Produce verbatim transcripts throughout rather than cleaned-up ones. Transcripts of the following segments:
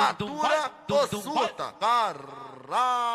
Atura ou surta, caralho.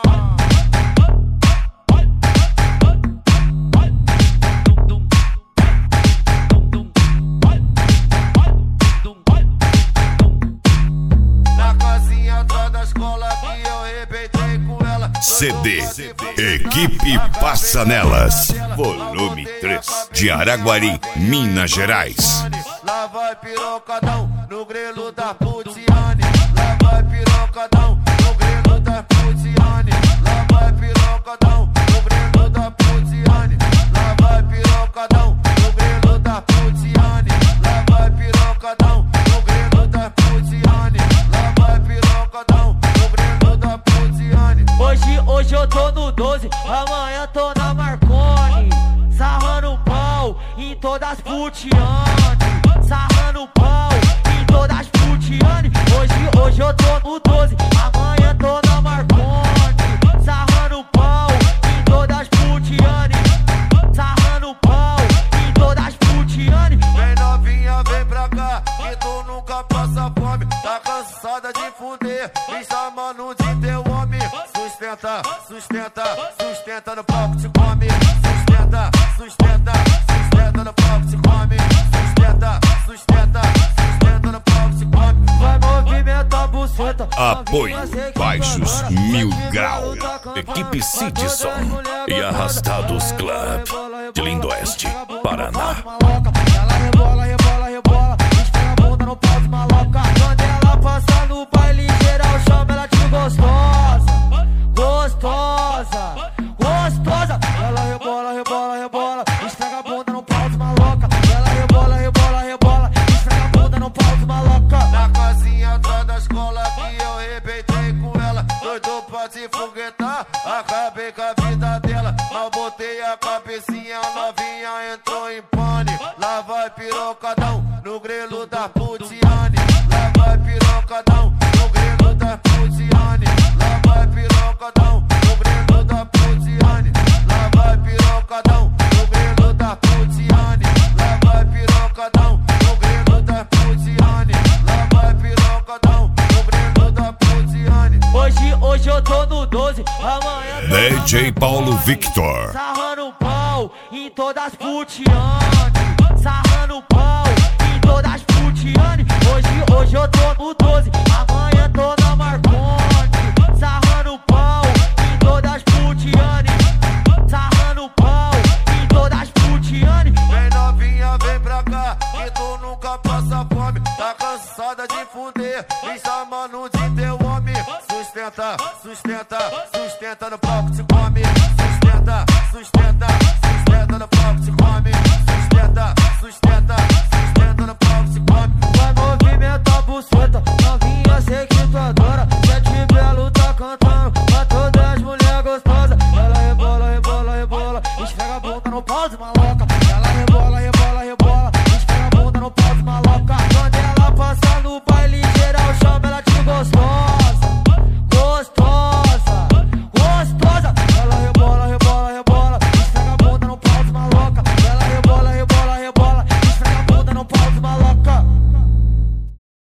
C D Equipe Passa Nelas, volume três, de Araguari, Minas Gerais. Lá vai pirocadão no grelo da Putiane. Lá vai pirocadão no grelo da Putiane. Lá vai pirocadão no grelo da Putiane. Lá vai pirocadão no grelo da Putiane. Lá vai pirocadão no grelo da Putiane. Lá vai pirocadão no grelo da Putiane. Hoje, hoje eu tô no doze, amanhã tô na Marconi, sarrando pau em todas as putiane, sarrando pau em todas as putiane. Hoje, hoje eu tô no doze, amanhã tô na Marconi, sarrando pau em todas as putiane, sarrando pau em todas as putiane. Vem novinha, vem pra cá, que tu nunca passa fome. Tá cansada de fuder, me chamando de teu homem. Sustenta, sustenta, sustenta no palco, te come. Sustenta, sustenta, sustenta no palco, te come. Sustenta, sustenta, sustenta no palco, te come. Vai movimentar a buceta. Apoio Baixos Mil Grau, Equipe Sidson e Arrastados Club de Lindoeste, Paraná. Ela rebola, rebola, rebola, esfrega a bunda no pau de maloca. Quando ela passa no baile geral, chama ela de gostosa, gostosa, gostosa. Ela rebola, rebola, rebola, esfrega a bunda no pau de maloca. Ela rebola, rebola, rebola, esfrega a bunda no pau de maloca. Na casinha atrás da escola que eu arrebentei com ela, doido pra se foguetar, acabei com a vida dela. Mal botei a cabecinha, a novinha entrou em pane. Lá vai pirocadão no grelo da Putiane. Lá vai pirocadão no grelo da Putiane. Lá vai pirocadão no grelo da Putiane. Lá vai pirocadão no grelo da Putiane. Lá vai pirocadão no grelo da Putiane. Lá vai pirocadão no grelo da Putiane. Hoje, hoje eu tô no doze, amanhã tô D J Paulo Victor, sarrando pau em todas as putiane, sarrando pau em todas as putiane. Hoje, hoje eu tô no doze, amanhã tô na Marconi, sarrando pau em todas as putiane, sarrando pau em todas as putiane. Vem novinha, vem pra cá, que tu nunca passa fome. Tá cansada de fuder, me chamando de teu homem. Sustenta, sustenta, sustenta no palco, te come.